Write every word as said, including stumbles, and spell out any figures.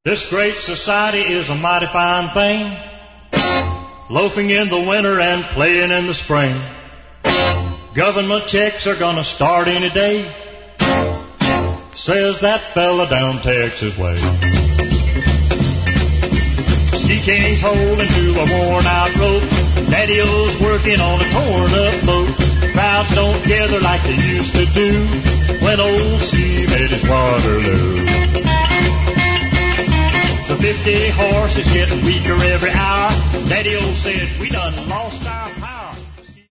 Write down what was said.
This great society is a mighty fine thing, loafing in the winter and playing in the spring. Government checks are gonna start any day, says that fella down Texas way. Ski King's holding to a worn out rope, Daddy-O's working on a torn up boat. Crowds don't gather like they used to do when old Ski made his Waterloo. The fifty horse is getting weaker every hour. Daddy-O said we done lost our